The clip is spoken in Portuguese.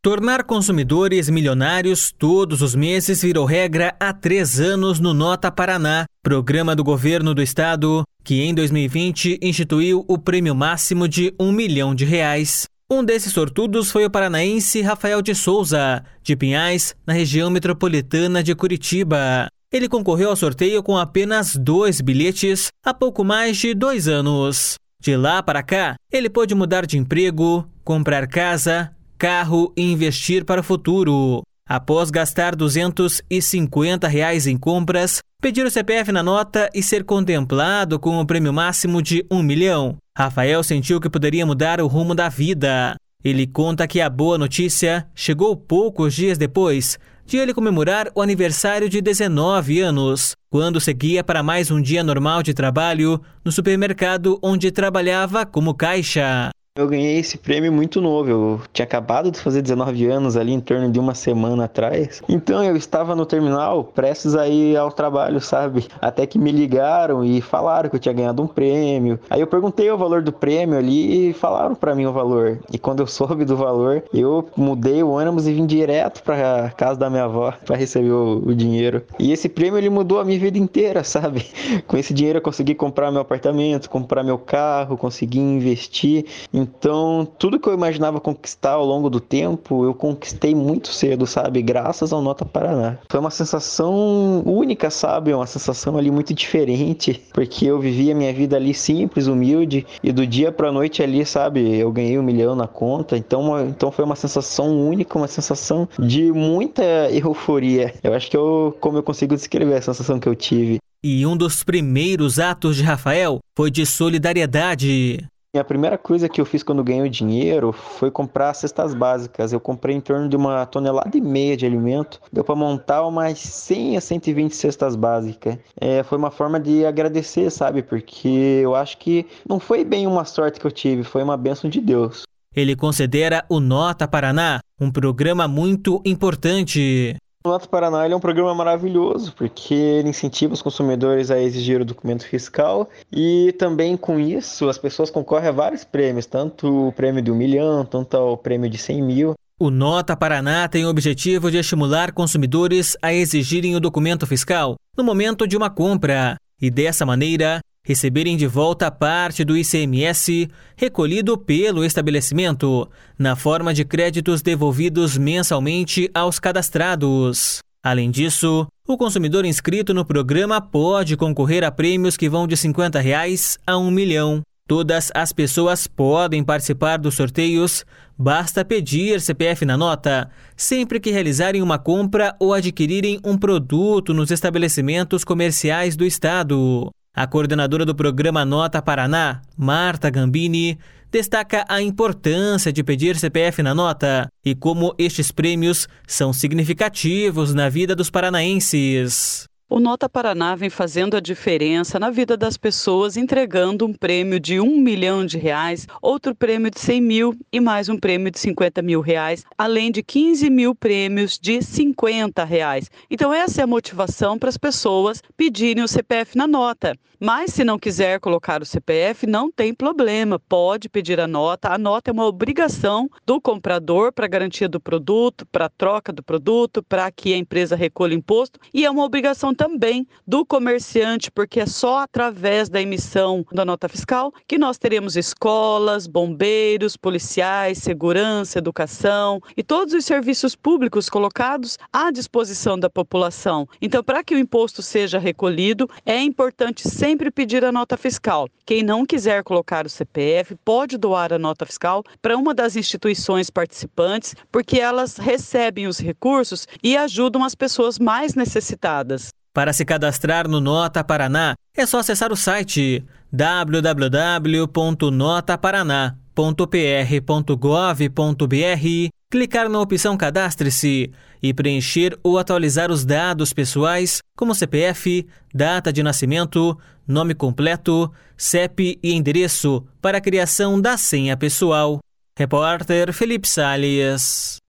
Tornar consumidores milionários todos os meses virou regra há 3 anos no Nota Paraná, programa do governo do estado, que em 2020 instituiu o prêmio máximo de R$1 milhão. Um desses sortudos foi o paranaense Rafael de Souza, de Pinhais, na região metropolitana de Curitiba. Ele concorreu ao sorteio com apenas 2 bilhetes há pouco mais de 2 anos. De lá para cá, ele pôde mudar de emprego, comprar casa, carro e investir para o futuro. Após gastar R$ 250 em compras, pedir o CPF na nota e ser contemplado com o prêmio máximo de R$1 milhão, Rafael sentiu que poderia mudar o rumo da vida. Ele conta que a boa notícia chegou poucos dias depois de ele comemorar o aniversário de 19 anos, quando seguia para mais um dia normal de trabalho no supermercado onde trabalhava como caixa. Eu ganhei esse prêmio muito novo, eu tinha acabado de fazer 19 anos ali em torno de uma semana atrás. Então eu estava no terminal, prestes a ir ao trabalho, sabe? Até que me ligaram e falaram que eu tinha ganhado um prêmio. Aí eu perguntei o valor do prêmio ali e falaram para mim o valor. E quando eu soube do valor, eu mudei o ônibus e vim direto para casa da minha avó para receber o dinheiro. E esse prêmio ele mudou a minha vida inteira, sabe? Com esse dinheiro eu consegui comprar meu apartamento, comprar meu carro, consegui investir. Então, tudo que eu imaginava conquistar ao longo do tempo, eu conquistei muito cedo, sabe? Graças ao Nota Paraná. Foi uma sensação única, sabe? Uma sensação ali muito diferente, porque eu vivia minha vida ali simples, humilde, e do dia pra noite ali, sabe? Eu ganhei R$1 milhão na conta, então foi uma sensação única, uma sensação de muita euforia. Eu acho que como eu consigo descrever a sensação que eu tive. E um dos primeiros atos de Rafael foi de solidariedade. A primeira coisa que eu fiz quando ganhei o dinheiro foi comprar cestas básicas. Eu comprei em torno de 1,5 toneladas de alimento. Deu para montar umas 100 a 120 cestas básicas. Foi uma forma de agradecer, sabe? Porque eu acho que não foi bem uma sorte que eu tive, foi uma bênção de Deus. Ele considera o Nota Paraná um programa muito importante. O Nota Paraná é um programa maravilhoso, porque ele incentiva os consumidores a exigir o documento fiscal e também com isso as pessoas concorrem a vários prêmios, tanto o prêmio de R$1 milhão, tanto o prêmio de 100 mil. O Nota Paraná tem o objetivo de estimular consumidores a exigirem o documento fiscal no momento de uma compra e dessa maneira receberem de volta parte do ICMS recolhido pelo estabelecimento, na forma de créditos devolvidos mensalmente aos cadastrados. Além disso, o consumidor inscrito no programa pode concorrer a prêmios que vão de R$ 50 a R$1 milhão. Todas as pessoas podem participar dos sorteios, basta pedir CPF na nota, sempre que realizarem uma compra ou adquirirem um produto nos estabelecimentos comerciais do estado. A coordenadora do programa Nota Paraná, Marta Gambini, destaca a importância de pedir CPF na nota e como estes prêmios são significativos na vida dos paranaenses. O Nota Paraná vem fazendo a diferença na vida das pessoas, entregando um prêmio de R$1 milhão, outro prêmio de 100 mil e mais um prêmio de 50 mil reais, além de 15 mil prêmios de 50 reais. Então essa é a motivação para as pessoas pedirem o CPF na nota. Mas se não quiser colocar o CPF, não tem problema, pode pedir a nota. A nota é uma obrigação do comprador para a garantia do produto, para a troca do produto, para que a empresa recolha imposto, e é uma obrigação também do comerciante, porque é só através da emissão da nota fiscal que nós teremos escolas, bombeiros, policiais, segurança, educação e todos os serviços públicos colocados à disposição da população. Então, para que o imposto seja recolhido, é importante sempre pedir a nota fiscal. Quem não quiser colocar o CPF pode doar a nota fiscal para uma das instituições participantes, porque elas recebem os recursos e ajudam as pessoas mais necessitadas. Para se cadastrar no Nota Paraná, é só acessar o site www.notaparaná.pr.gov.br, clicar na opção Cadastre-se e preencher ou atualizar os dados pessoais, como CPF, data de nascimento, nome completo, CEP e endereço para a criação da senha pessoal. Repórter Felipe Salles.